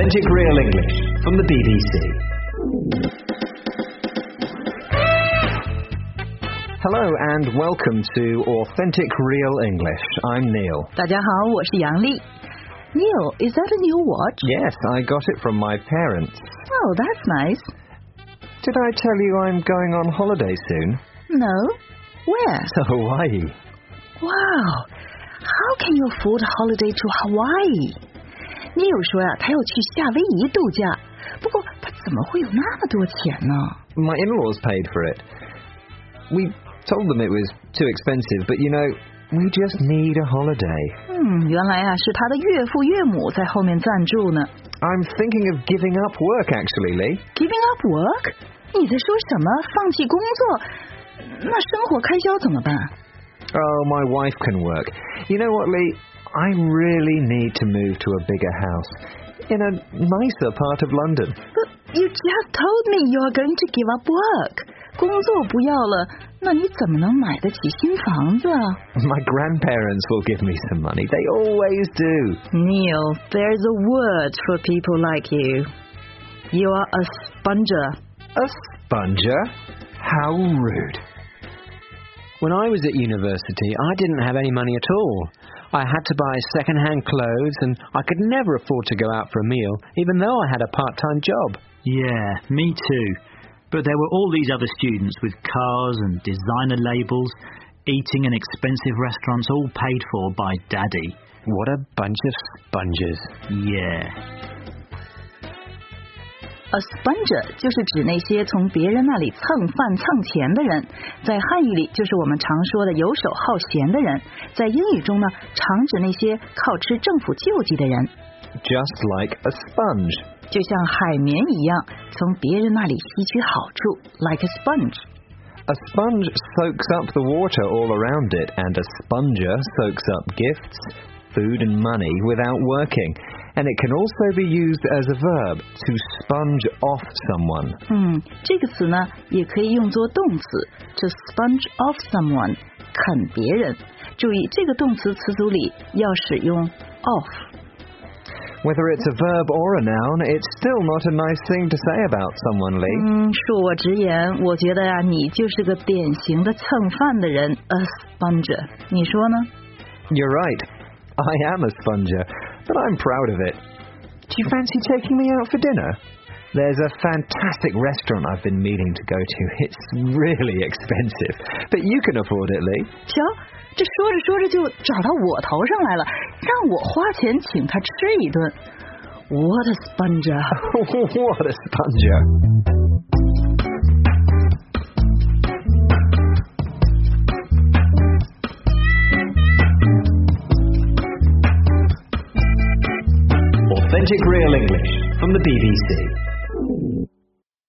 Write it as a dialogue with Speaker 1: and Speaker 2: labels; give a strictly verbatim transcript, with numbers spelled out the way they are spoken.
Speaker 1: Authentic Real English from the B B C. Hello and welcome to Authentic Real English. I'm Neil.
Speaker 2: 大家好，我是杨丽。Neil, is that a new watch?
Speaker 1: Yes, I got it from my parents.
Speaker 2: Oh, that's nice.
Speaker 1: Did I tell you I'm going on holiday soon?
Speaker 2: No. Where?
Speaker 1: To Hawaii.
Speaker 2: Wow. How can you afford a holiday to Hawaii? Neil 说呀，他要去夏威夷度假，不过他怎么会有那么多钱呢？
Speaker 1: My in-laws paid for it. We told them it was too expensive, but you know, we just need a holiday.
Speaker 2: 嗯，原来啊是他的岳父岳母在后面赞助呢。
Speaker 1: I'm thinking of giving up work, actually, Lee.
Speaker 2: Giving up work? 你在说什么？放弃工作？那生活开销怎么办？
Speaker 1: Oh, my wife can work. You know what, Lee? I really need to move to a bigger house in a nicer part of London.
Speaker 2: But you just told me you are going to give up work. 工作不要了，那你怎么能买得起新房子啊？
Speaker 1: My grandparents will give me some money. They always do.
Speaker 2: Neil, there's a word for people like you. You are a sponger.
Speaker 1: A sponger? How rude. When I was at university, I didn't have any money at all. I had to buy second-hand clothes and I could never afford to go out for a meal, even though I had a part-time job.
Speaker 3: Yeah, me too. But there were all these other students with cars and designer labels, eating in expensive restaurants, all paid for by Daddy.
Speaker 1: What a bunch of spongers.
Speaker 3: Yeah.
Speaker 2: A sponger 就是指那些从别人那里蹭饭蹭钱的人，在汉语里就是我们常说的游手好闲的人，在英语中呢，常指那些靠吃政府救济的人。
Speaker 1: Just like a sponge.
Speaker 2: 就像海绵一样，从别人那里吸取好处 like a sponge.
Speaker 1: A sponge soaks up the water all around it, and a sponger soaks up gifts, food and money without working. And it can also be used as a verb, to sponge off someone.
Speaker 2: 嗯，这个词呢，也可以用作动词 to sponge off someone, 啃别人。注意，这个动词词组里要使用 off.
Speaker 1: Whether it's a verb or a noun, it's still not a nice thing to say about someone, Lee.
Speaker 2: 嗯，恕我直言，我觉得呀、啊，你就是个典型的蹭饭的人 ，a sponger。你说呢？
Speaker 1: You're right. I am a sponger, but I'm proud of it. Do you fancy taking me out for dinner? There's a fantastic restaurant I've been meaning to go to. It's really expensive, but you can afford it, Lee.
Speaker 2: 瞧，这说着说着就找到我头上来了，让我花钱请他吃一顿。What a sponger!
Speaker 1: What a sponger! Authentic Real English from the B B C.